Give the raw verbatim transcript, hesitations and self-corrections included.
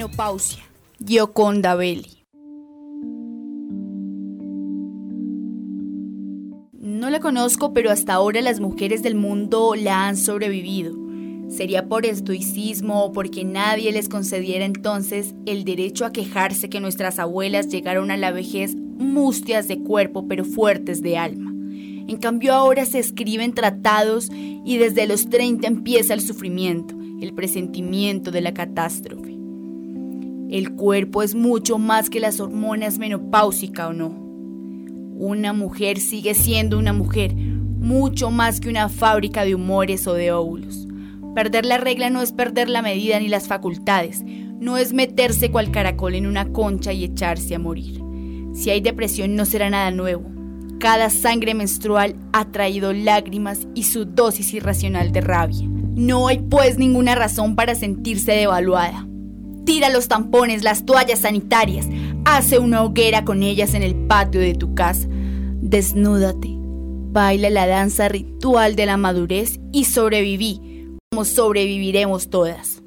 menopausia. Gioconda Belli. No la conozco, pero hasta ahora las mujeres del mundo la han sobrevivido. Sería por estoicismo o porque nadie les concediera entonces el derecho a quejarse que nuestras abuelas llegaron a la vejez mustias de cuerpo pero fuertes de alma. En cambio ahora se escriben tratados y desde los treinta empieza el sufrimiento, el presentimiento de la catástrofe. El cuerpo es mucho más que las hormonas menopáusicas, ¿o no? Una mujer sigue siendo una mujer, mucho más que una fábrica de humores o de óvulos. Perder la regla no es perder la medida ni las facultades, no es meterse cual caracol en una concha y echarse a morir. Si hay depresión no será nada nuevo. Cada sangre menstrual ha traído lágrimas y su dosis irracional de rabia. No hay pues ninguna razón para sentirse devaluada. Tira los tampones, las toallas sanitarias, hace una hoguera con ellas en el patio de tu casa. Desnúdate, baila la danza ritual de la madurez y sobreviví, como sobreviviremos todas.